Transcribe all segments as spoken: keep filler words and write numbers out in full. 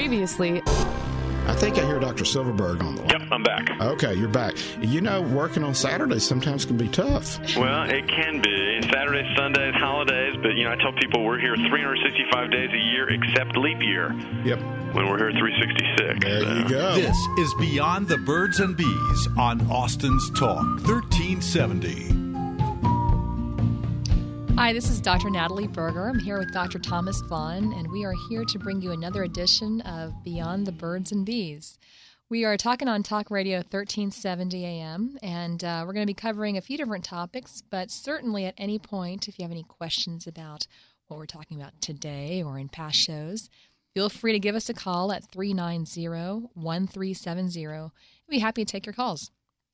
Previously... I think I hear Doctor Silverberg on the line. Yep, I'm back. Okay, you're back. You know, working on Saturdays sometimes can be tough. Well, it can be. Saturdays, Sundays, holidays, but, you know, I tell people we're here three hundred sixty-five days a year except leap year. Yep. When we're here three hundred sixty-six. There so. you go. This is Beyond the Birds and Bees on Austin's Talk thirteen seventy. Hi, this is Doctor Natalie Berger. I'm here with Doctor Thomas Vaughn, and we are here to bring you another edition of Beyond the Birds and Bees. We are talking on Talk Radio thirteen seventy A M, and uh, we're going to be covering a few different topics, but certainly at any point, if you have any questions about what we're talking about today or in past shows, feel free to give us a call at three nine zero, one three seven zero. We'll be happy to take your calls.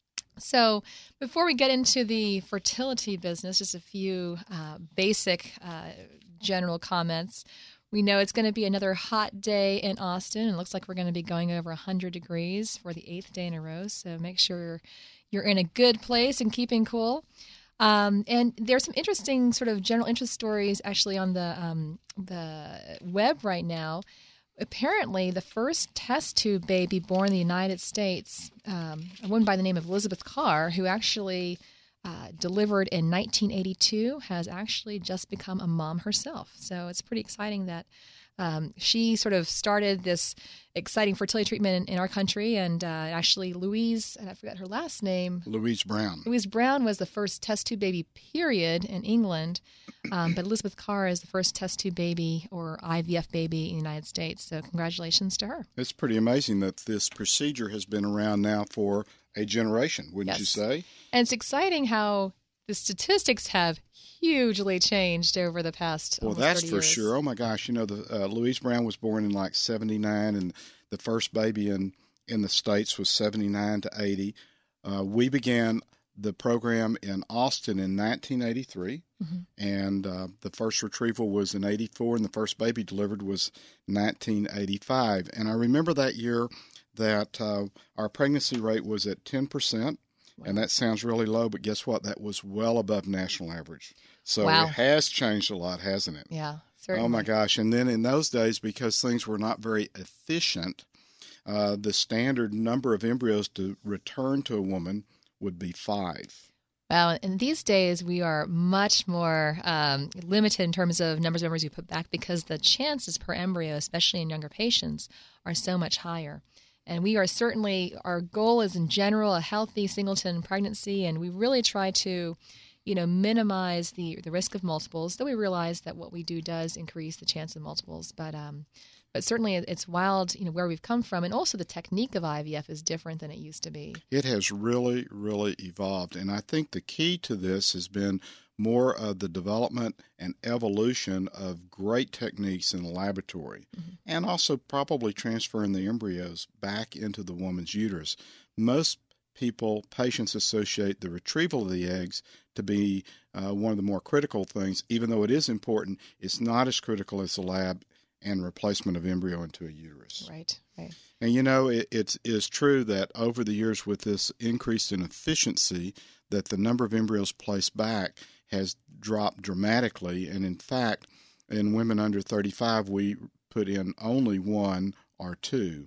So before we get into the fertility business, just a few uh, basic uh, general comments. We know it's going to be another hot day in Austin. It looks like we're going to be going over one hundred degrees for the eighth day in a row. So make sure you're in a good place and keeping cool. Um, and there's some interesting sort of general interest stories actually on the um, the web right now. Apparently, the first test tube baby born in the United States, um, a woman by the name of Elizabeth Carr, who actually uh, delivered in nineteen eighty-two, has actually just become a mom herself. So it's pretty exciting that um, she sort of started this exciting fertility treatment in, in our country. And uh, actually, Louise, and I forgot her last name. Louise Brown. Louise Brown was the first test tube baby, period, in England. Um, but Elizabeth Carr is the first test tube baby or I V F baby in the United States. So congratulations to her. It's pretty amazing that this procedure has been around now for a generation, wouldn't Yes. you say? And it's exciting how the statistics have hugely changed over the past Well, almost that's thirty for years. sure. Oh, my gosh. You know, the uh, Louise Brown was born in like seventy-nine, and the first baby in, in the States was seventy-nine to eighty. Uh, we began the program in Austin in nineteen eighty-three, mm-hmm. and uh, the first retrieval was in eighty-four, and the first baby delivered was nineteen eighty-five. And I remember that year that uh, our pregnancy rate was at ten percent. Wow. And that sounds really low, but guess what? That was well above national average. So Wow. it has changed a lot, hasn't it? Yeah, certainly. Oh, my gosh. And then in those days, because things were not very efficient, uh, the standard number of embryos to return to a woman would be five. Wow, and these days we are much more um, limited in terms of numbers of embryos we put back because the chances per embryo, especially in younger patients, are so much higher. And we are certainly, our goal is in general a healthy singleton pregnancy, and we really try to, you know, minimize the, the risk of multiples, though we realize that what we do does increase the chance of multiples. But um, but certainly it's wild, you know, where we've come from, and also the technique of I V F is different than it used to be. It has really, really evolved, and I think the key to this has been more of the development and evolution of great techniques in the laboratory, mm-hmm. and also probably transferring the embryos back into the woman's uterus. Most people, patients associate the retrieval of the eggs to be uh, one of the more critical things. Even though it is important, it's not as critical as the lab and replacement of embryo into a uterus. Right, right. And, you know, it, it's, it's true that over the years with this increase in efficiency, that the number of embryos placed back has dropped dramatically. And, in fact, in women under thirty-five, we put in only one or two.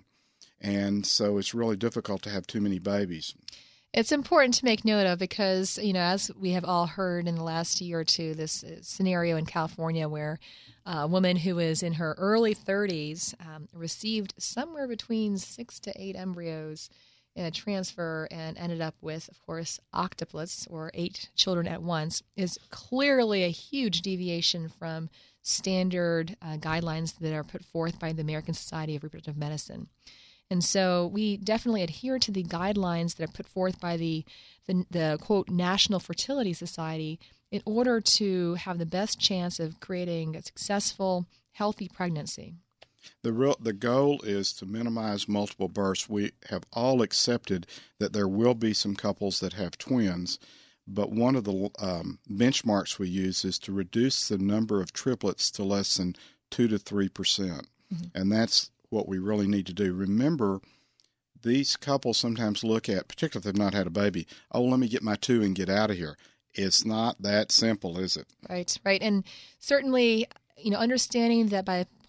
And so it's really difficult to have too many babies. It's important to make note of because, you know, as we have all heard in the last year or two, this scenario in California where a woman who is in her early thirties um, received somewhere between six to eight embryos in a transfer and ended up with, of course, octuplets or eight children at once is clearly a huge deviation from standard uh, guidelines that are put forth by the American Society of Reproductive Medicine. And so we definitely adhere to the guidelines that are put forth by the, the, the quote, National Fertility Society in order to have the best chance of creating a successful, healthy pregnancy. The real, the goal is to minimize multiple births. We have all accepted that there will be some couples that have twins, but one of the um, benchmarks we use is to reduce the number of triplets to less than two to three percent, mm-hmm. and that's what we really need to do. Remember, these couples sometimes look at, particularly if they've not had a baby, oh, let me get my two and get out of here. It's not that simple, is it? Right, right. And certainly, you know, understanding that by the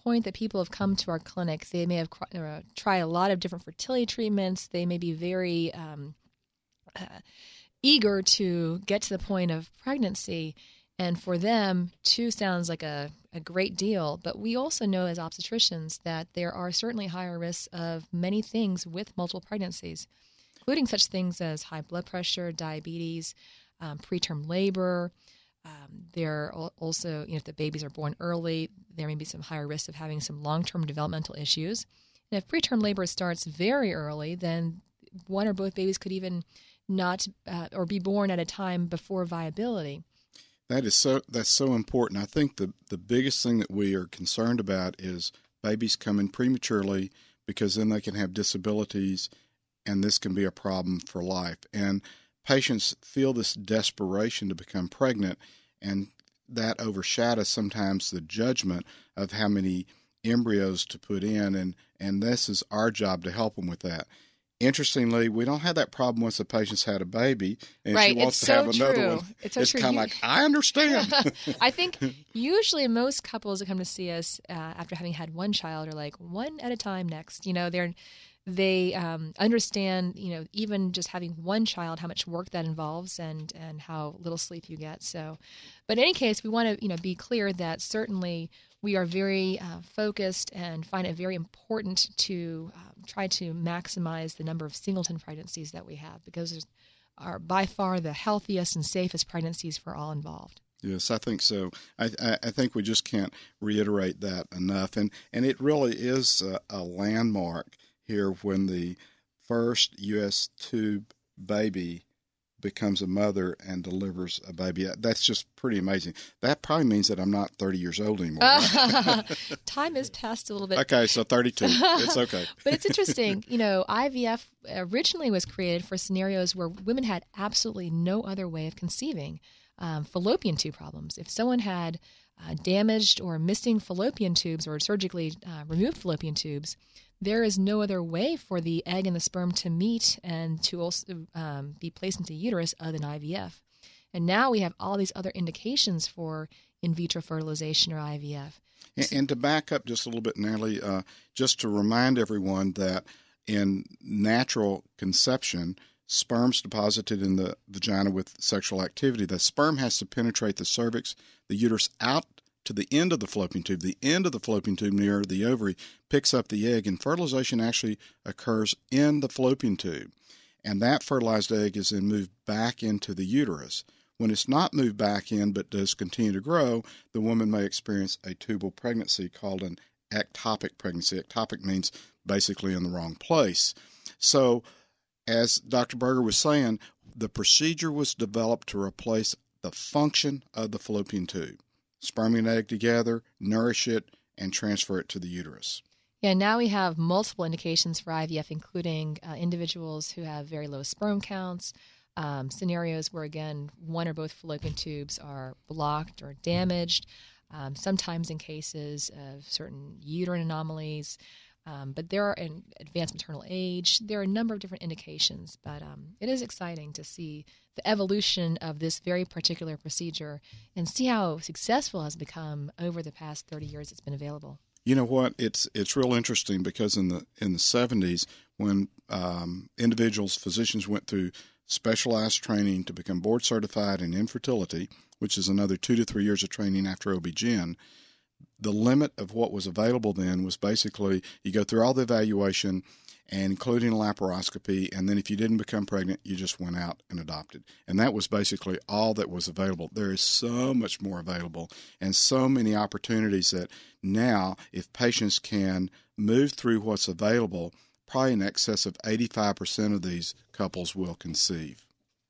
point that people have come to our clinic, they may have uh, tried a lot of different fertility treatments. They may be very um, uh, eager to get to the point of pregnancy. And for them, two sounds like a, a great deal. But we also know as obstetricians that there are certainly higher risks of many things with multiple pregnancies, including such things as high blood pressure, diabetes, um, preterm labor. Um, there are also, you know, if the babies are born early, there may be some higher risk of having some long-term developmental issues. And if preterm labor starts very early, then one or both babies could even not uh, or be born at a time before viability. That is so. That's so important. I think the the biggest thing that we are concerned about is babies coming prematurely, because then they can have disabilities, and this can be a problem for life. And patients feel this desperation to become pregnant, and that overshadows sometimes the judgment of how many embryos to put in, and and this is our job to help them with that. Interestingly, we don't have that problem once the patient's had a baby and right. she wants it's to so have another true. one. It's, so it's true. kind of like, I understand. I think usually most couples that come to see us uh, after having had one child are like, one at a time next. You know, they're they um, understand, you know, even just having one child, how much work that involves and, and how little sleep you get. So, but in any case, we want to, you know, be clear that certainly we are very uh, focused and find it very important to um, try to maximize the number of singleton pregnancies that we have, because those are by far the healthiest and safest pregnancies for all involved. Yes, I think so. I, I, I think we just can't reiterate that enough. And, and it really is a, a landmark here when the first U S tube baby becomes a mother and delivers a baby. That's just pretty amazing. That probably means that I'm not thirty years old anymore. Right? Time has passed a little bit. Okay, so thirty-two. It's okay. But it's interesting. You know, I V F originally was created for scenarios where women had absolutely no other way of conceiving. Um, fallopian tube problems. If someone had uh, damaged or missing fallopian tubes or surgically uh, removed fallopian tubes, there is no other way for the egg and the sperm to meet and to also um, be placed into the uterus other than I V F. And now we have all these other indications for in vitro fertilization or I V F. And, and to back up just a little bit, Natalie, uh, just to remind everyone that in natural conception, sperm's deposited in the vagina with sexual activity. The sperm has to penetrate the cervix, the uterus, out to the end of the fallopian tube. The end of the fallopian tube near the ovary picks up the egg, and fertilization actually occurs in the fallopian tube. And that fertilized egg is then moved back into the uterus. When it's not moved back in but does continue to grow, the woman may experience a tubal pregnancy called an ectopic pregnancy. Ectopic means basically in the wrong place. So, as Doctor Berger was saying, the procedure was developed to replace the function of the fallopian tube. Sperm and egg together, nourish it, and transfer it to the uterus. Yeah, now we have multiple indications for I V F, including uh, individuals who have very low sperm counts, um, scenarios where, again, one or both fallopian tubes are blocked or damaged, um, sometimes in cases of certain uterine anomalies. Um, but there are in advanced maternal age, there are a number of different indications, but um, it is exciting to see the evolution of this very particular procedure and see how successful it has become over the past thirty years it's been available. You know what? It's it's real interesting because in the in the seventies, when um, individuals, physicians went through specialized training to become board certified in infertility, which is another two to three years of training after O B G Y N, the limit of what was available then was basically you go through all the evaluation, and including a laparoscopy, and then if you didn't become pregnant, you just went out and adopted. And that was basically all that was available. There is so much more available and so many opportunities that now, if patients can move through what's available, probably in excess of eighty-five percent of these couples will conceive.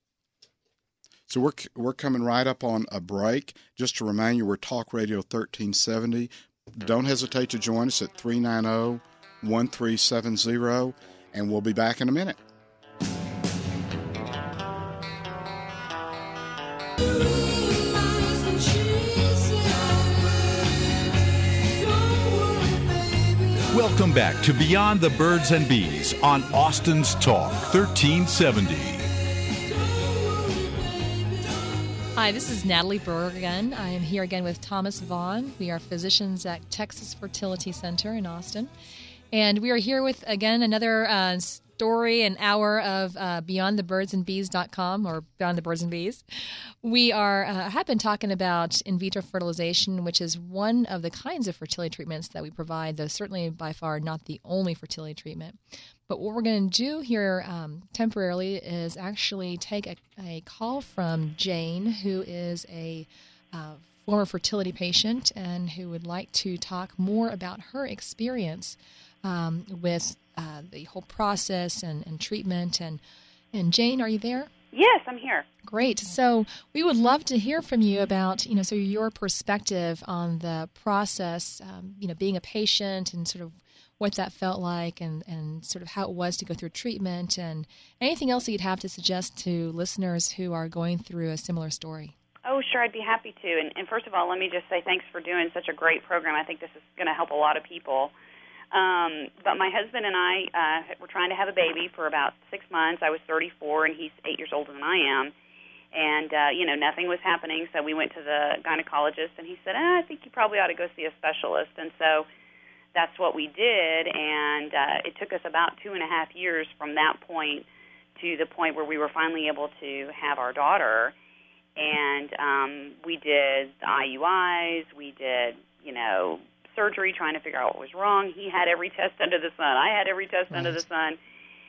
So we're we're coming right up on a break. Just to remind you, we're Talk Radio thirteen seventy. Don't hesitate to join us at three nine zero, one three seven zero, and we'll be back in a minute. Welcome back to Beyond the Birds and Bees on Austin's Talk thirteen seventy. Hi, this is Natalie Berger again. I am here again with Thomas Vaughn. We are physicians at Texas Fertility Center in Austin. And we are here with, again, another uh, story, an hour of uh, beyond the birds and bees dot com or Beyond the Birds and Bees. We are uh, have been talking about in vitro fertilization, which is one of the kinds of fertility treatments that we provide, though certainly by far not the only fertility treatment. But what we're going to do here um, temporarily is actually take a, a call from Jane, who is a uh, former fertility patient and who would like to talk more about her experience um, with uh, the whole process and, and treatment. And, and Jane, are you there? Yes, I'm here. Great. So we would love to hear from you about, you know, so your perspective on the process, um, you know, being a patient and sort of what that felt like and, and sort of how it was to go through treatment and anything else that you'd have to suggest to listeners who are going through a similar story. Oh, sure, I'd be happy to. And, and first of all, let me just say thanks for doing such a great program. I think this is going to help a lot of people. Um, but my husband and I uh, were trying to have a baby for about six months. I was thirty-four, and he's eight years older than I am. And, uh, you know, nothing was happening, so we went to the gynecologist, and he said, eh, I think you probably ought to go see a specialist. And so that's what we did, and uh, it took us about two and a half years from that point to the point where we were finally able to have our daughter. And um, we did the I U Is, we did, you know, surgery trying to figure out what was wrong. He had every test under the sun. I had every test right. under the sun.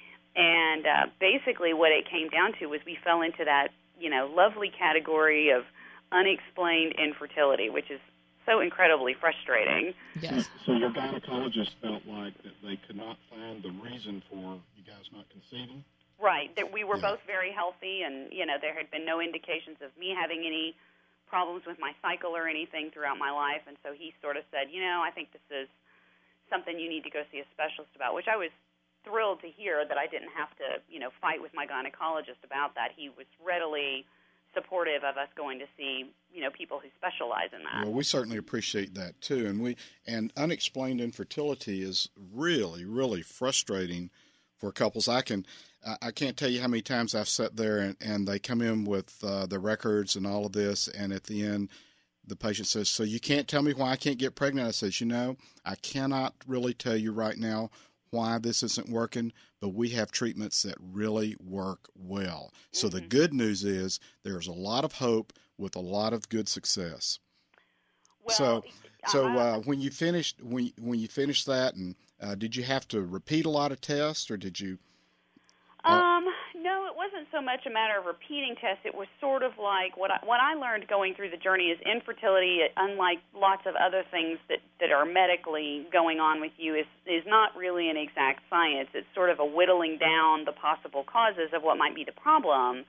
And uh, basically what it came down to was we fell into that, you know, lovely category of unexplained infertility, which is so incredibly frustrating. Yes. So, so your gynecologist felt like that they could not find the reason for you guys not conceiving? Right. That we were yeah. both very healthy, and, you know, there had been no indications of me having any problems with my cycle or anything throughout my life. And so he sort of said, you know, I think this is something you need to go see a specialist about, which I was thrilled to hear that I didn't have to, you know, fight with my gynecologist about that. He was readily supportive of us going to see, you know, people who specialize in that. Well, we certainly appreciate that too, and we and unexplained infertility is really, really frustrating for couples. I can, I can't tell you how many times I've sat there and, and they come in with uh, the records and all of this, and at the end, the patient says, "So you can't tell me why I can't get pregnant?" I says, "You know, I cannot really tell you right now why this isn't working, but we have treatments that really work well." So mm-hmm. the good news is there's a lot of hope with a lot of good success. Well, so, so uh, uh, when you finished when when you finished that, and uh, did you have to repeat a lot of tests, or did you? Uh, um, no, it wasn't so much a matter of repeating tests. It was sort of like what I, what I learned going through the journey is infertility, unlike lots of other things that, that are medically going on with you, is, is not really an exact science. It's sort of a whittling down the possible causes of what might be the problem,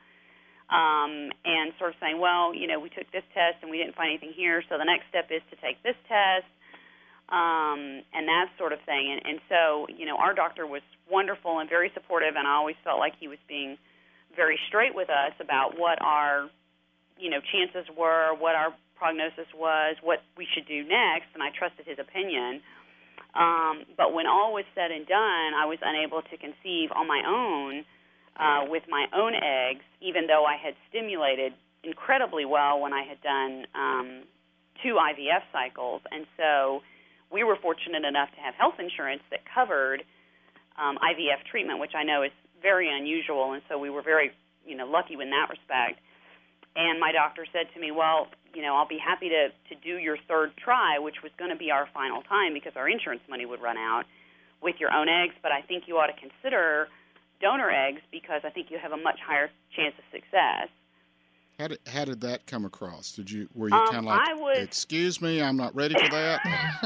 um, and sort of saying, well, you know, we took this test and we didn't find anything here, so the next step is to take this test. Um, and that sort of thing. And, and so, you know, our doctor was wonderful and very supportive, and I always felt like he was being very straight with us about what our, you know, chances were, what our prognosis was, what we should do next, and I trusted his opinion. Um, but when all was said and done, I was unable to conceive on my own uh, with my own eggs, even though I had stimulated incredibly well when I had done um, two I V F cycles. And so we were fortunate enough to have health insurance that covered um, I V F treatment, which I know is very unusual, and so we were very, you know, lucky in that respect. And my doctor said to me, well, you know, I'll be happy to, to do your third try, which was going to be our final time because our insurance money would run out, with your own eggs, but I think you ought to consider donor eggs because I think you have a much higher chance of success. How did, how did that come across? Did you were you um, kind of like, I was, excuse me, I'm not ready for that?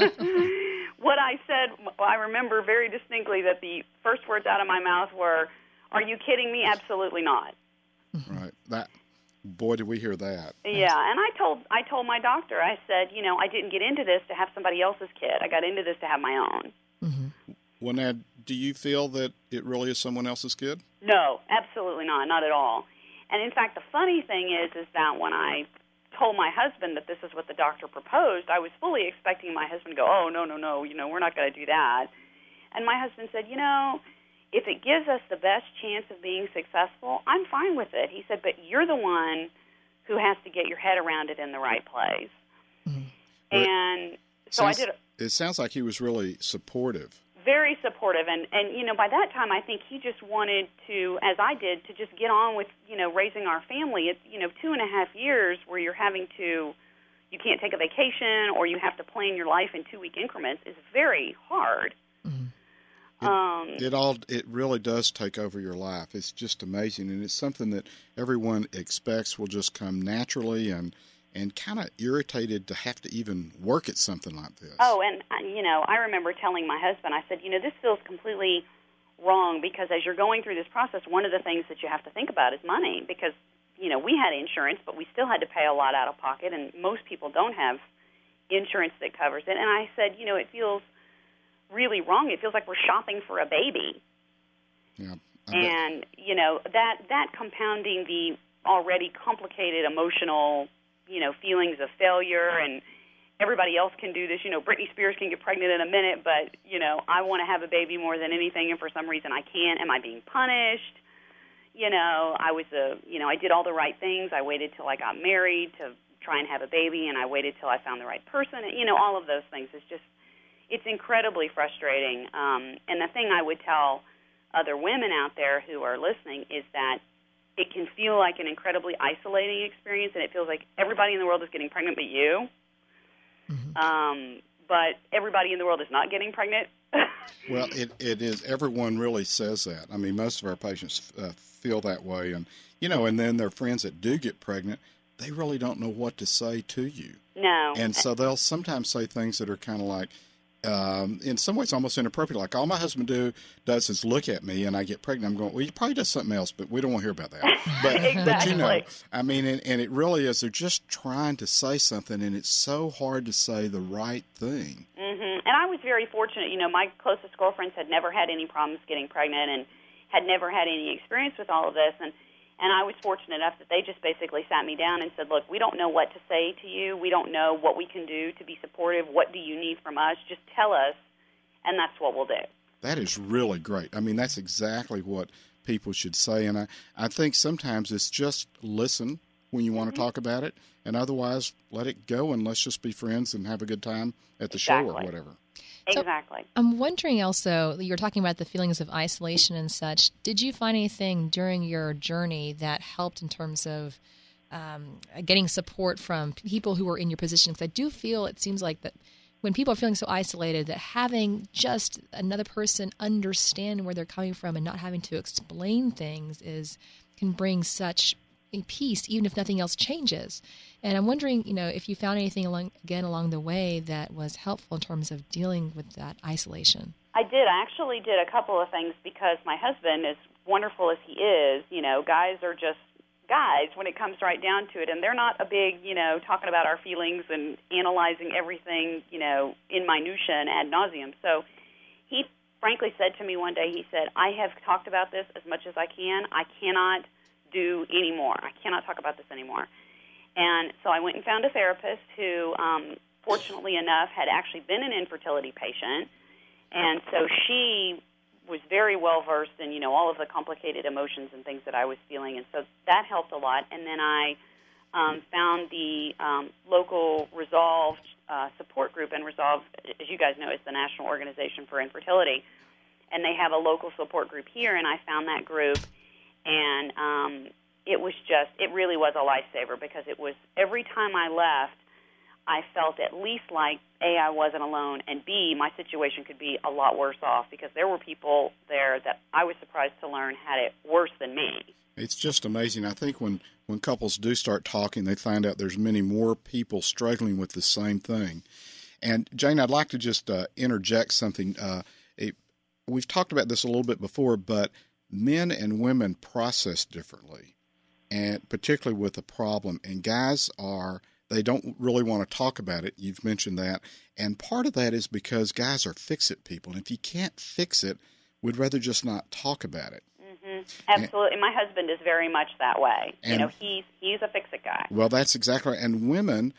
What I said, I remember very distinctly that the first words out of my mouth were, "Are you kidding me? Absolutely not." Right. That boy, did we hear that? Yeah, and I told I told my doctor, I said, you know, I didn't get into this to have somebody else's kid. I got into this to have my own. Mm-hmm. Well, now, do you feel that it really is someone else's kid? No, absolutely not, not at all. And in fact, the funny thing is, is that when I told my husband that this is what the doctor proposed, I was fully expecting my husband to go, oh, no, no, no, you know, we're not going to do that. And my husband said, you know, if it gives us the best chance of being successful, I'm fine with it. He said, but you're the one who has to get your head around it in the right place. Mm-hmm. And so sounds, I did. It sounds like he was really supportive. Very supportive, and, and, you know, by that time I think he just wanted to, as I did, to just get on with, you know, raising our family. It's, you know, two and a half years where you're having to, you can't take a vacation or you have to plan your life in two-week increments is very hard. Mm-hmm. It, um, it all, it really does take over your life. It's just amazing, and it's something that everyone expects will just come naturally, and and kind of irritated to have to even work at something like this. Oh, and, you know, I remember telling my husband, I said, you know, this feels completely wrong because as you're going through this process, one of the things that you have to think about is money because, you know, we had insurance, but we still had to pay a lot out of pocket, and most people don't have insurance that covers it. And I said, you know, it feels really wrong. It feels like we're shopping for a baby. Yeah. And, you know, that, that compounding the already complicated emotional, you know, feelings of failure and everybody else can do this. You know, Britney Spears can get pregnant in a minute, but, you know, I want to have a baby more than anything, and for some reason I can't. Am I being punished? You know, I was a, you know, I did all the right things. I waited till I got married to try and have a baby, and I waited till I found the right person. And, you know, all of those things. It's just, it's incredibly frustrating. Um, and the thing I would tell other women out there who are listening is that it can feel like an incredibly isolating experience, and it feels like everybody in the world is getting pregnant but you. Mm-hmm. Um, but everybody in the world is not getting pregnant. Well, it, it is. Everyone really says that. I mean, most of our patients uh, feel that way. And, you know, and then their friends that do get pregnant, they really don't know what to say to you. No. And so they'll sometimes say things that are kind of like, Um, in some ways almost inappropriate. Like all my husband do does is look at me and I get pregnant. I'm going, well, he probably does something else, but we don't want to hear about that. But, exactly. but you know, I mean, and, and it really is. They're just trying to say something, and it's so hard to say the right thing. Mm-hmm. And I was very fortunate. You know, my closest girlfriends had never had any problems getting pregnant and had never had any experience with all of this. And And I was fortunate enough that they just basically sat me down and said, look, we don't know what to say to you. We don't know what we can do to be supportive. What do you need from us? Just tell us, and that's what we'll do. That is really great. I mean, that's exactly what people should say. And I, I think sometimes it's just listen when you want mm-hmm. to talk about it, and otherwise let it go and let's just be friends and have a good time at the exactly. show or whatever. Exactly. So I'm wondering also, you're talking about the feelings of isolation and such. Did you find anything during your journey that helped in terms of um, getting support from people who were in your position? Because I do feel it seems like that when people are feeling so isolated, that having just another person understand where they're coming from and not having to explain things is can bring such a peace, even if nothing else changes. And I'm wondering, you know, if you found anything along again along the way that was helpful in terms of dealing with that isolation. I did. I actually did a couple of things because my husband, as wonderful as he is, you know, guys are just guys when it comes right down to it, and they're not a big, you know, talking about our feelings and analyzing everything, you know, in minutia and ad nauseum. So he frankly said to me one day, he said, I have talked about this as much as I can. I cannot do anymore. I cannot talk about this anymore. And so I went and found a therapist who, um, fortunately enough, had actually been an infertility patient. And so she was very well-versed in, you know, all of the complicated emotions and things that I was feeling. And so that helped a lot. And then I um, found the um, local Resolve uh, support group. And Resolve, as you guys know, is the National Organization for Infertility. And they have a local support group here, and I found that group. And um, it was just, it really was a lifesaver because it was, every time I left, I felt at least like, A, I wasn't alone, and B, my situation could be a lot worse off because there were people there that I was surprised to learn had it worse than me. It's just amazing. I think when, when couples do start talking, they find out there's many more people struggling with the same thing. And, Jane, I'd like to just uh, interject something. Uh, it, we've talked about this a little bit before, but men and women process differently, and particularly with a problem. And guys are, they don't really want to talk about it. You've mentioned that. And part of that is because guys are fix-it people. And if you can't fix it, we'd rather just not talk about it. Mm-hmm. Absolutely. And my husband is very much that way. And, you know, he's, he's a fix-it guy. Well, that's exactly right. And women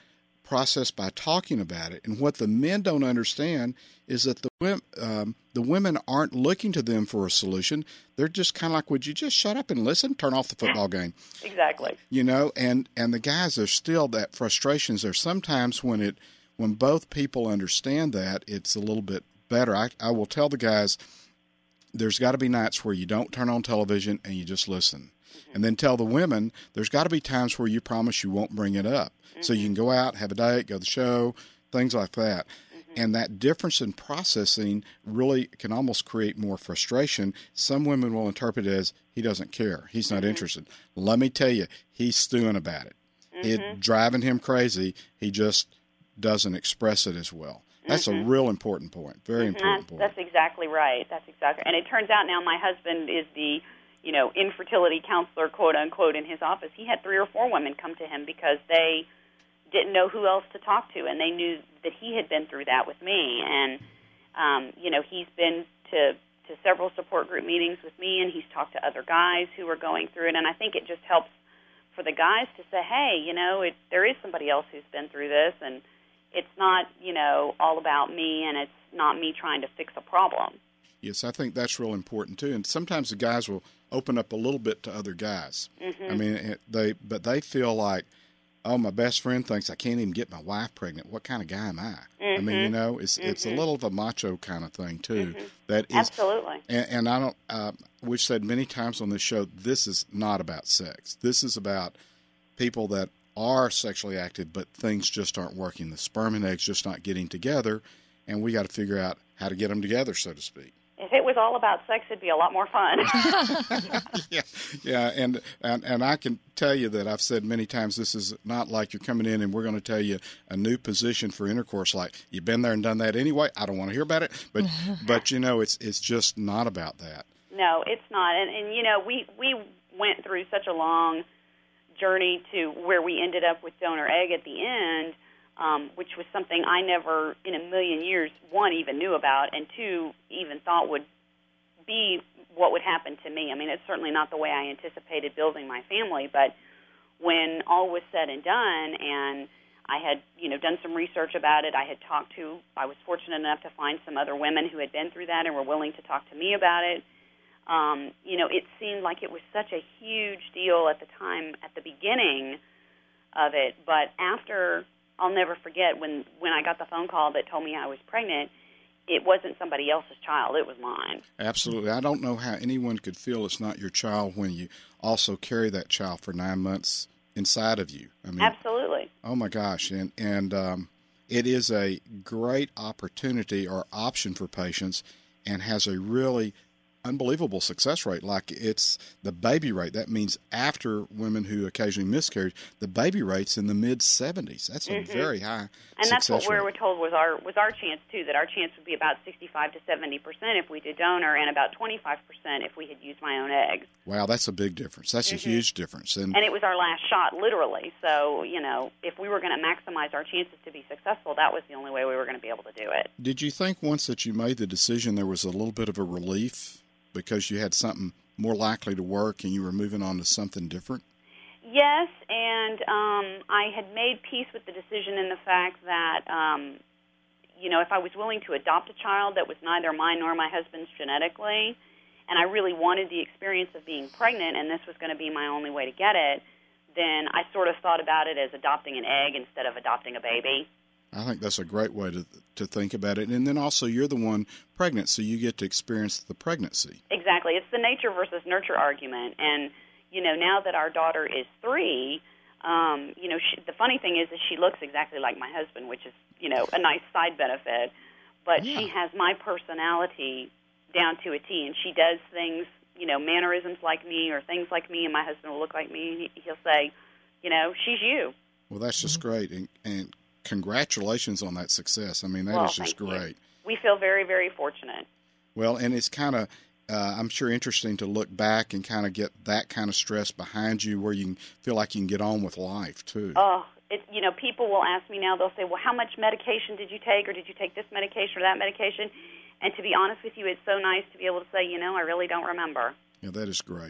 process by talking about it. And what the men don't understand is that the women, um, the women aren't looking to them for a solution. They're just kind of like, would you just shut up and listen? Turn off the football game. Exactly. You know, and, and the guys are still, that frustrations there. Sometimes when it when both people understand that, it's a little bit better. I, I will tell the guys, there's got to be nights where you don't turn on television and you just listen. Mm-hmm. And then tell the women, there's got to be times where you promise you won't bring it up. Mm-hmm. So you can go out, have a date, go to the show, things like that. Mm-hmm. And that difference in processing really can almost create more frustration. Some women will interpret it as, he doesn't care. He's not mm-hmm. interested. Let me tell you, he's stewing about it. Mm-hmm. It's driving him crazy. He just doesn't express it as well. That's mm-hmm. a real important point. Very mm-hmm. important point. That's exactly right. That's exactly. And it turns out now my husband is the, you know, infertility counselor, quote unquote, in his office. He had three or four women come to him because they didn't know who else to talk to, and they knew that he had been through that with me. And um, you know, he's been to to several support group meetings with me, and he's talked to other guys who are going through it. And I think it just helps for the guys to say, hey, you know, it, there is somebody else who's been through this, and it's not, you know, all about me, and it's not me trying to fix a problem. Yes, I think that's real important too. And sometimes the guys will open up a little bit to other guys. Mm-hmm. I mean, they but they feel like, oh, my best friend thinks I can't even get my wife pregnant. What kind of guy am I? Mm-hmm. I mean, you know, it's mm-hmm. it's a little of a macho kind of thing too. Mm-hmm. That is absolutely. And, and I don't. Uh, we've said many times on this show, this is not about sex. This is about people that are sexually active, but things just aren't working. The sperm and eggs just not getting together, and we got to figure out how to get them together, so to speak. If it was all about sex, it'd be a lot more fun. yeah, yeah, and, and and I can tell you that I've said many times, this is not like you're coming in and we're going to tell you a new position for intercourse. Like, you've been there and done that anyway. I don't want to hear about it, but but you know, it's it's just not about that. No, it's not. And and you know, we we went through such a long journey to where we ended up with donor egg at the end. Um, which was something I never in a million years, one, even knew about, and two, even thought would be what would happen to me. I mean, it's certainly not the way I anticipated building my family, but when all was said and done, and I had, you know, done some research about it, I had talked to, I was fortunate enough to find some other women who had been through that and were willing to talk to me about it. Um, you know, it seemed like it was such a huge deal at the time, at the beginning of it, but after... I'll never forget when, when I got the phone call that told me I was pregnant, it wasn't somebody else's child, it was mine. Absolutely. I don't know how anyone could feel it's not your child when you also carry that child for nine months inside of you. I mean, absolutely. Oh, my gosh. And, and um, it is a great opportunity or option for patients and has a really unbelievable success rate. Like, it's the baby rate. That means after women who occasionally miscarry, the baby rate's in the mid seventies. That's a mm-hmm. very high and success that's what rate. we were told was our was our chance too. That our chance would be about sixty-five to seventy percent if we did donor, and about twenty-five percent if we had used my own eggs. Wow, that's a big difference. That's mm-hmm. a huge difference. And and it was our last shot, literally. So you know, if we were going to maximize our chances to be successful, that was the only way we were going to be able to do it. Did you think once that you made the decision there was a little bit of a relief because you had something more likely to work and you were moving on to something different? Yes, and um, I had made peace with the decision in the fact that, um, you know, if I was willing to adopt a child that was neither mine nor my husband's genetically, and I really wanted the experience of being pregnant and this was going to be my only way to get it, then I sort of thought about it as adopting an egg instead of adopting a baby. I think that's a great way to to think about it. And then also you're the one pregnant, so you get to experience the pregnancy. Exactly. It's the nature versus nurture argument. And, you know, now that our daughter is three, um, you know, she, the funny thing is that she looks exactly like my husband, which is, you know, a nice side benefit. But yeah. she has my personality down to a T, and she does things, you know, mannerisms like me or things like me, and my husband will look like me. He, he'll say, you know, she's you. Well, that's just mm-hmm. great. And, and congratulations on that success. I mean, that well, is just great. You. We feel very, very fortunate. Well, and it's kind of, uh, I'm sure, interesting to look back and kind of get that kind of stress behind you where you can feel like you can get on with life, too. Oh, it, you know, people will ask me now, they'll say, well, how much medication did you take, or did you take this medication or that medication? And to be honest with you, it's so nice to be able to say, you know, I really don't remember. Yeah, that is great.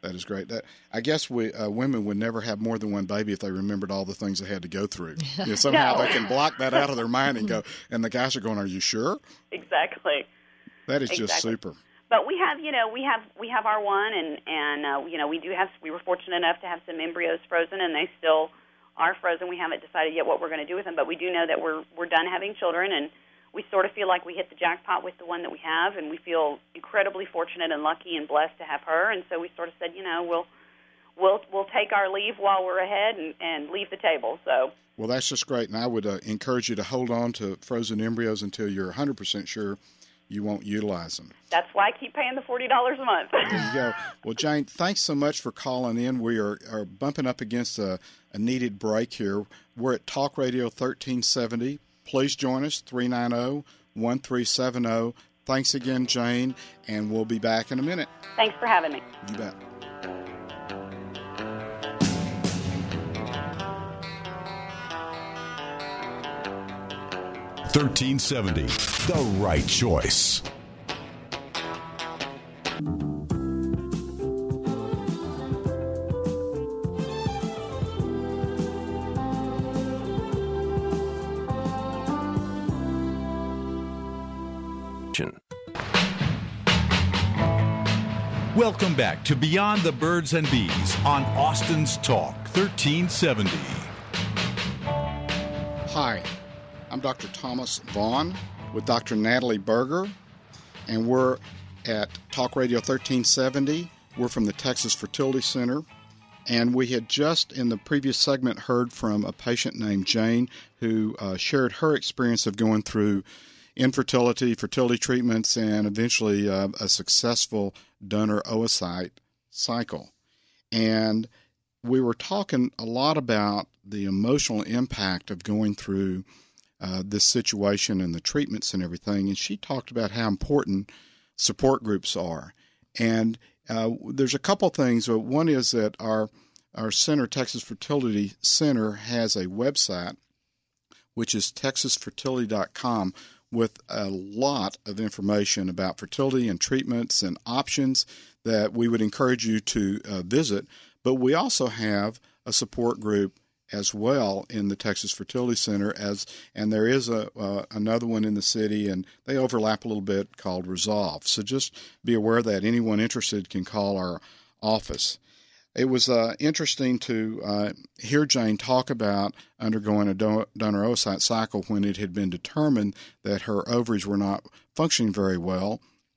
That is great. That, I guess we uh, women would never have more than one baby if they remembered all the things they had to go through. You know, somehow No. they can block that out of their mind and go, and the guys are going, "Are you sure?" Exactly. That is Exactly. just super. But we have, you know, we have we have our one, and and uh, you know, we do have. We were fortunate enough to have some embryos frozen, and they still are frozen. We haven't decided yet what we're going to do with them, but we do know that we're we're done having children, and we sort of feel like we hit the jackpot with the one that we have, and we feel incredibly fortunate and lucky and blessed to have her. And so we sort of said, you know, we'll we'll we'll take our leave while we're ahead and, and leave the table. So. Well, that's just great, and I would uh, encourage you to hold on to frozen embryos until you're one hundred percent sure you won't utilize them. That's why I keep paying the forty dollars a month. There you go. Well, Jane, thanks so much for calling in. We are, are bumping up against a, a needed break here. We're at Talk Radio thirteen seventy. Please join us, three nine zero, one three seven zero. Thanks again, Jane, and we'll be back in a minute. Thanks for having me. You bet. thirteen seventy, the right choice. Welcome back to Beyond the Birds and Bees on Austin's Talk thirteen seventy. Hi, I'm Doctor Thomas Vaughn with Doctor Natalie Berger, and we're at Talk Radio thirteen seventy. We're from the Texas Fertility Center, and we had just in the previous segment heard from a patient named Jane who uh, shared her experience of going through infertility, fertility treatments, and eventually uh, a successful donor oocyte cycle. And we were talking a lot about the emotional impact of going through uh, this situation and the treatments and everything. And she talked about how important support groups are. And uh, there's a couple things. One is that our our center, Texas Fertility Center, has a website, which is texas fertility dot com, with a lot of information about fertility and treatments and options that we would encourage you to uh, visit. But we also have a support group as well in the Texas Fertility Center, as and there is a uh, another one in the city, and they overlap a little bit, called Resolve. So just be aware that anyone interested can call our office. It was uh, interesting to uh, hear Jane talk about undergoing a donor oocyte cycle when it had been determined that her ovaries were not functioning very well,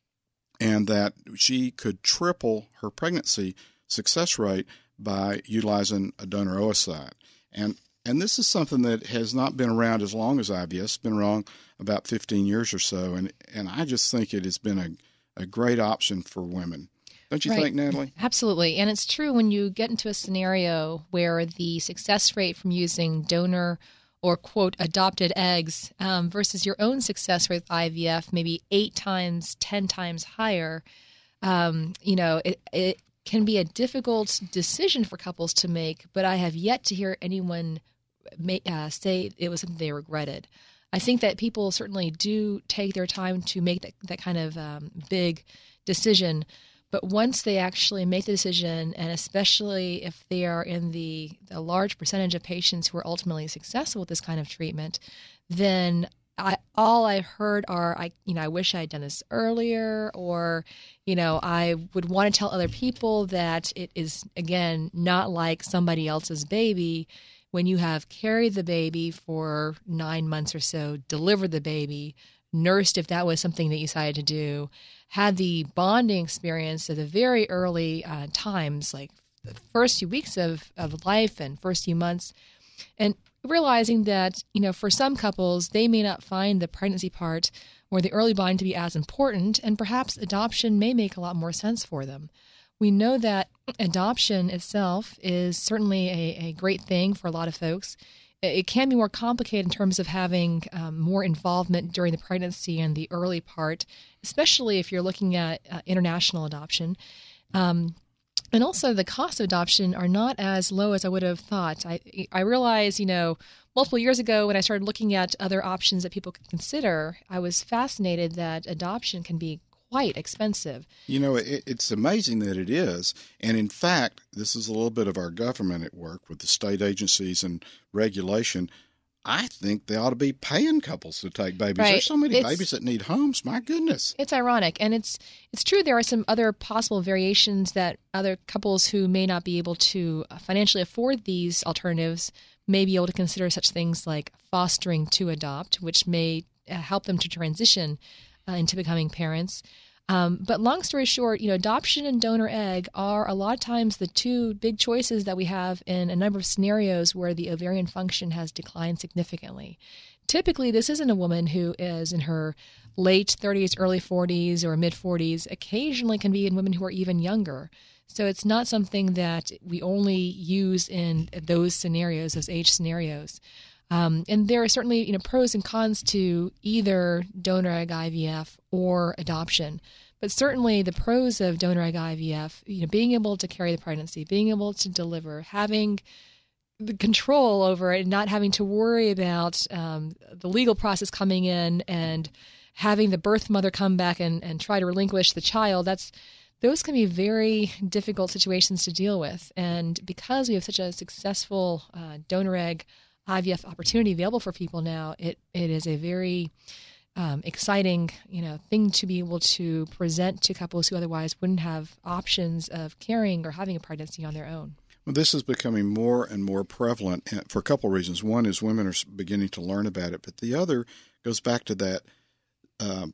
and that she could triple her pregnancy success rate by utilizing a donor oocyte. And and this is something that has not been around as long as I V F. It's been around about fifteen years or so, and, and I just think it has been a, a great option for women. Don't you right. think, Natalie? Absolutely. And it's true when you get into a scenario where the success rate from using donor or, quote, adopted eggs um, versus your own success rate with I V F, maybe eight times, ten times higher, um, you know, it, it can be a difficult decision for couples to make, but I have yet to hear anyone may, uh, say it was something they regretted. I think that people certainly do take their time to make that, that kind of um, big decision. But once they actually make the decision, and especially if they are in the a large percentage of patients who are ultimately successful with this kind of treatment, then I, all I've heard are, I, you know, I wish I had done this earlier, or, you know, I would want to tell other people that it is, again, not like somebody else's baby when you have carried the baby for nine months or so, delivered the baby, nursed if that was something that you decided to do, had the bonding experience at the very early uh, times, like the first few weeks of, of life and first few months, and realizing that, you know, for some couples, they may not find the pregnancy part or the early bonding to be as important, and perhaps adoption may make a lot more sense for them. We know that adoption itself is certainly a, a great thing for a lot of folks. It can be more complicated in terms of having um, more involvement during the pregnancy and the early part, especially if you're looking at uh, international adoption. Um, and also the costs of adoption are not as low as I would have thought. I, I realized, you know, multiple years ago when I started looking at other options that people could consider, I was fascinated that adoption can be quite expensive. You know, it, it's amazing that it is. And in fact, this is a little bit of our government at work with the state agencies and regulation. I think they ought to be paying couples to take babies. Right. There's so many It's, babies that need homes. My goodness. It's ironic. And it's it's true there are some other possible variations that other couples who may not be able to financially afford these alternatives may be able to consider, such things like fostering to adopt, which may help them to transition uh, into becoming parents. Um, but long story short, you know, adoption and donor egg are a lot of times the two big choices that we have in a number of scenarios where the ovarian function has declined significantly. Typically, this isn't a woman who is in her late thirties, early forties, or mid forties. Occasionally can be in women who are even younger. So it's not something that we only use in those scenarios, those age scenarios. Um, and there are certainly, you know, pros and cons to either donor egg I V F or adoption. But certainly the pros of donor egg I V F, you know, being able to carry the pregnancy, being able to deliver, having the control over it, and not having to worry about um, the legal process coming in and having the birth mother come back and, and try to relinquish the child, that's those can be very difficult situations to deal with. And because we have such a successful uh, donor egg I V F opportunity available for people now, it, it is a very um, exciting, you know, thing to be able to present to couples who otherwise wouldn't have options of carrying or having a pregnancy on their own. Well, this is becoming more and more prevalent for a couple of reasons. One is women are beginning to learn about it, but the other goes back to that uh,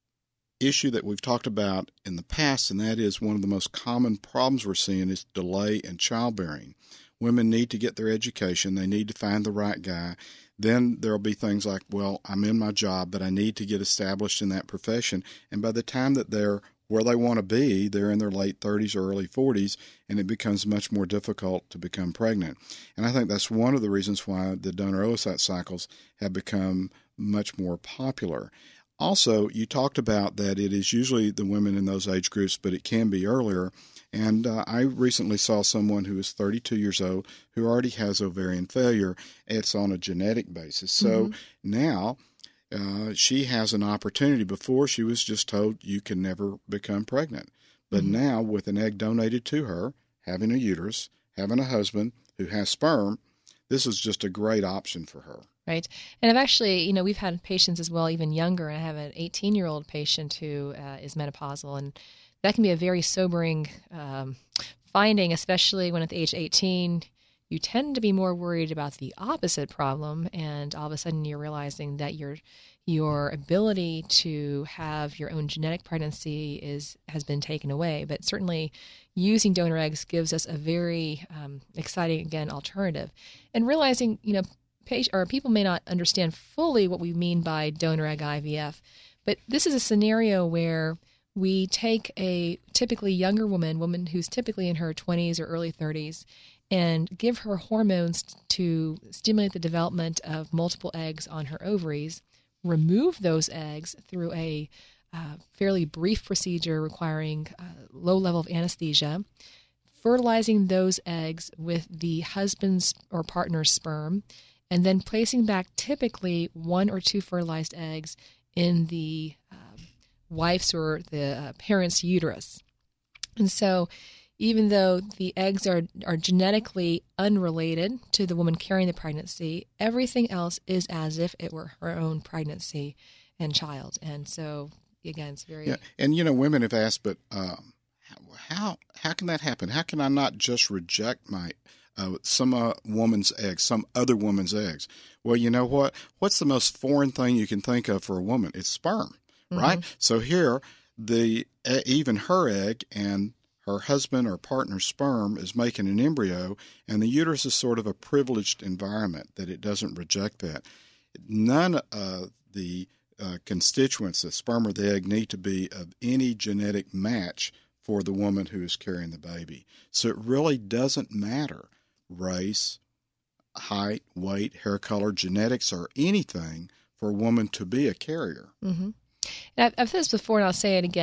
issue that we've talked about in the past, and that is one of the most common problems we're seeing is delay in childbearing. Women need to get their education. They need to find the right guy. Then there'll be things like, well, I'm in my job, but I need to get established in that profession. And by the time that they're where they want to be, they're in their late thirties or early forties, and it becomes much more difficult to become pregnant. And I think that's one of the reasons why the donor oocyte cycles have become much more popular. Also, you talked about that it is usually the women in those age groups, but it can be earlier. And uh, I recently saw someone who is thirty-two years old who already has ovarian failure. It's on a genetic basis. So mm-hmm. now uh, she has an opportunity. Before, she was just told you can never become pregnant. But mm-hmm. now, with an egg donated to her, having a uterus, having a husband who has sperm, this is just a great option for her. Right. And I've actually, you know, we've had patients as well, even younger. I have an eighteen-year-old patient who uh, is menopausal, and that can be a very sobering um, finding, especially when at the age of eighteen, you tend to be more worried about the opposite problem, and all of a sudden you're realizing that your your ability to have your own genetic pregnancy is has been taken away. But certainly using donor eggs gives us a very um, exciting, again, alternative. And realizing, you know, or people may not understand fully what we mean by donor egg I V F, but this is a scenario where we take a typically younger woman, woman who's typically in her twenties or early thirties, and give her hormones to stimulate the development of multiple eggs on her ovaries, remove those eggs through a uh, fairly brief procedure requiring a low level of anesthesia, fertilizing those eggs with the husband's or partner's sperm, and then placing back typically one or two fertilized eggs in the um, wife's or the uh, parent's uterus. And so even though the eggs are, are genetically unrelated to the woman carrying the pregnancy, everything else is as if it were her own pregnancy and child. And so, again, it's very... Yeah, and, you know, women have asked, but um, how, how can that happen? How can I not just reject my... Uh, some uh, woman's eggs, some other woman's eggs? Well, you know what? What's the most foreign thing you can think of for a woman? It's sperm, mm-hmm. right? So here, the uh, even her egg and her husband or partner's sperm is making an embryo, and the uterus is sort of a privileged environment that it doesn't reject that. None of the uh, constituents, the sperm or the egg, need to be of any genetic match for the woman who is carrying the baby. So it really doesn't matter race, height, weight, hair color, genetics, or anything for a woman to be a carrier. Mm-hmm. And I've, I've said this before, and I'll say it again.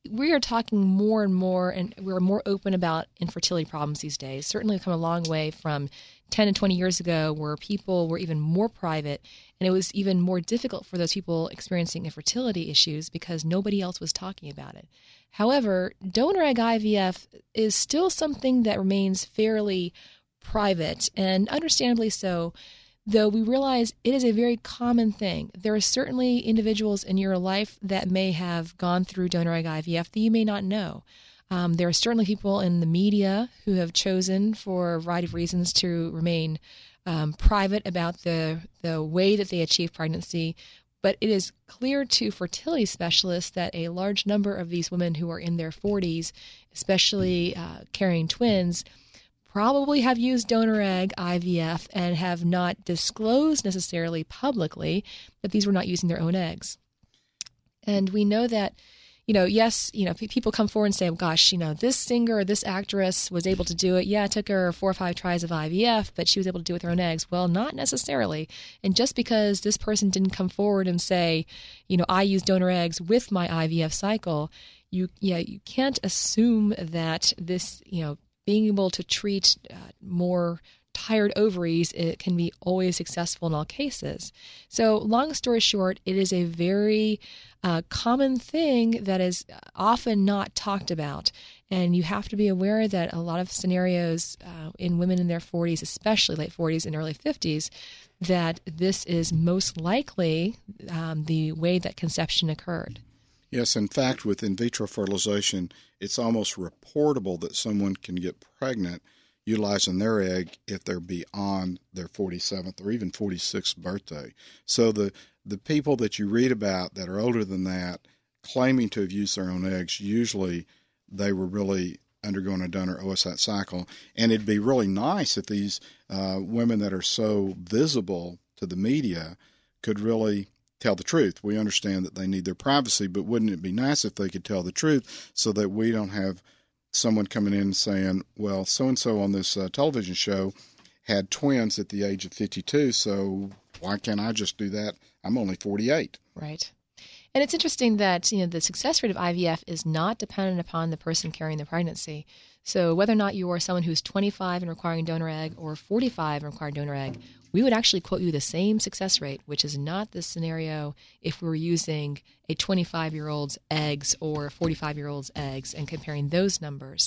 we are talking more and more, and we're more open about infertility problems these days. Certainly we've come a long way from ten and twenty years ago, where people were even more private, and it was even more difficult for those people experiencing infertility issues because nobody else was talking about it. However, donor egg I V F is still something that remains fairly private, and understandably so, though we realize it is a very common thing. There are certainly individuals in your life that may have gone through donor egg I V F that you may not know. Um, there are certainly people in the media who have chosen, for a variety of reasons, to remain um, private about the the way that they achieve pregnancy. But it is clear to fertility specialists that a large number of these women who are in their forties, especially uh, carrying twins, probably have used donor egg I V F and have not disclosed necessarily publicly that these were not using their own eggs. And we know that, you know, yes, you know, people come forward and say, oh, gosh, you know, this singer or this actress was able to do it. Yeah, it took her four or five tries of I V F, but she was able to do it with her own eggs. Well, not necessarily. And just because this person didn't come forward and say, you know, I use donor eggs with my I V F cycle, you, yeah, you can't assume that this, you know, being able to treat uh, more tired ovaries, it can be always successful in all cases. So long story short, it is a very uh, common thing that is often not talked about. And you have to be aware that a lot of scenarios uh, in women in their forties, especially late forties and early fifties, that this is most likely um, the way that conception occurred. Yes, in fact, with in vitro fertilization, it's almost reportable that someone can get pregnant utilizing their egg if they're beyond their forty-seventh or even forty-sixth birthday. So the, the people that you read about that are older than that, claiming to have used their own eggs, usually they were really undergoing a donor oocyte cycle. And it'd be really nice if these uh, women that are so visible to the media could really tell the truth. We understand that they need their privacy, but wouldn't it be nice if they could tell the truth so that we don't have someone coming in and saying, well, so-and-so on this uh, television show had twins at the age of fifty-two, so why can't I just do that? I'm only forty-eight. Right. And it's interesting that, you know, the success rate of I V F is not dependent upon the person carrying the pregnancy. So whether or not you are someone who's twenty-five and requiring donor egg or forty-five and requiring donor egg, we would actually quote you the same success rate, which is not the scenario if we were using a twenty-five-year-old's eggs or a forty-five-year-old's eggs and comparing those numbers.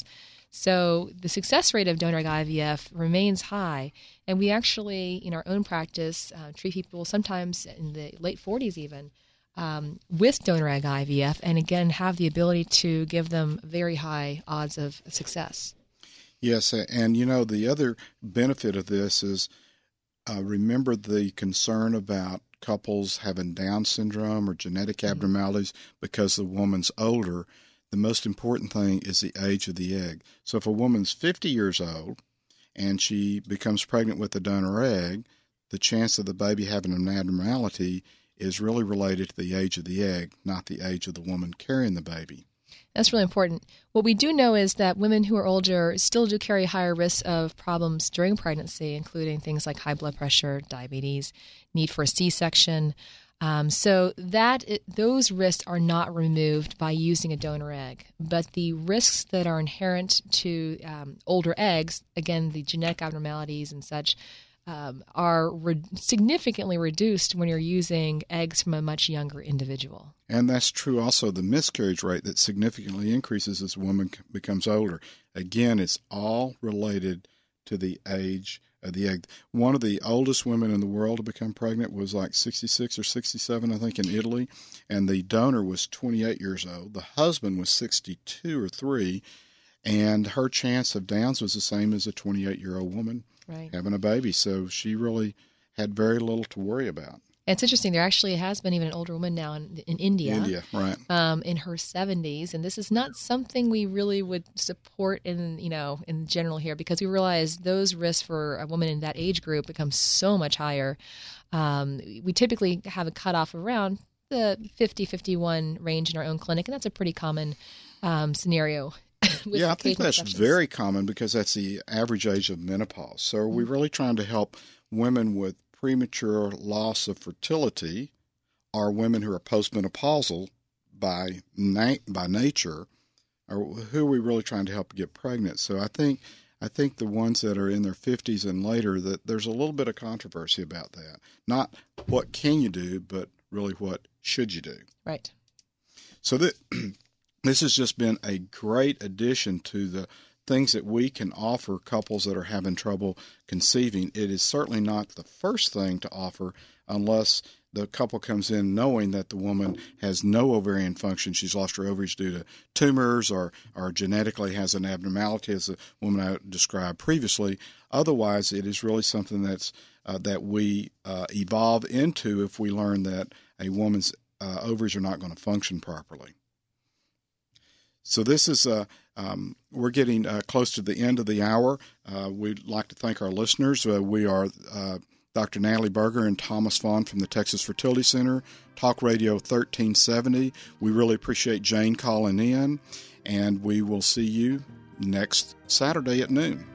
So the success rate of donor egg I V F remains high, and we actually, in our own practice, uh, treat people sometimes in the late forties even um, with donor egg I V F, and again have the ability to give them very high odds of success. Yes, and you know, the other benefit of this is uh, remember the concern about couples having Down syndrome or genetic mm-hmm. abnormalities because the woman's older. The most important thing is the age of the egg. So if a woman's fifty years old and she becomes pregnant with a donor egg, the chance of the baby having an abnormality is really related to the age of the egg, not the age of the woman carrying the baby. That's really important. What we do know is that women who are older still do carry higher risks of problems during pregnancy, including things like high blood pressure, diabetes, need for a C-section. Um, so that it, those risks are not removed by using a donor egg. But the risks that are inherent to um, older eggs, again, the genetic abnormalities and such, um, are re- significantly reduced when you're using eggs from a much younger individual. And that's true also the miscarriage rate that significantly increases as a woman becomes older. Again, it's all related to the age of the egg. One of the oldest women in the world to become pregnant was like sixty-six or sixty-seven, I think, in Italy, and the donor was twenty-eight years old. The husband was sixty-two or three, and her chance of Downs was the same as a twenty-eight-year-old woman right. having a baby. So she really had very little to worry about. It's interesting. There actually has been even an older woman now in, in India, India, right, um, in her seventies, and this is not something we really would support in you know in general here because we realize those risks for a woman in that age group become so much higher. Um, we typically have a cutoff around the fifty, fifty-one range in our own clinic, and that's a pretty common um, scenario. With yeah, I think that's exceptions. very common because that's the average age of menopause. So are we really trying to help women with premature loss of fertility or women who are postmenopausal by na- by nature, or who are we really trying to help get pregnant? So I think I think the ones that are in their fifties and later, that there's a little bit of controversy about that. Not what can you do, but really what should you do. Right. So that this has just been a great addition to the things that we can offer couples that are having trouble conceiving. It is certainly not the first thing to offer unless the couple comes in knowing that the woman has no ovarian function. She's lost her ovaries due to tumors or, or genetically has an abnormality, as the woman I described previously. Otherwise, it is really something that's uh, that we uh, evolve into if we learn that a woman's uh, ovaries are not going to function properly. So this is uh, um, we're getting uh, close to the end of the hour. Uh, we'd like to thank our listeners. Uh, we are uh, Doctor Natalie Berger and Thomas Vaughn from the Texas Fertility Center, Talk Radio thirteen seventy. We really appreciate Jane calling in, and we will see you next Saturday at noon.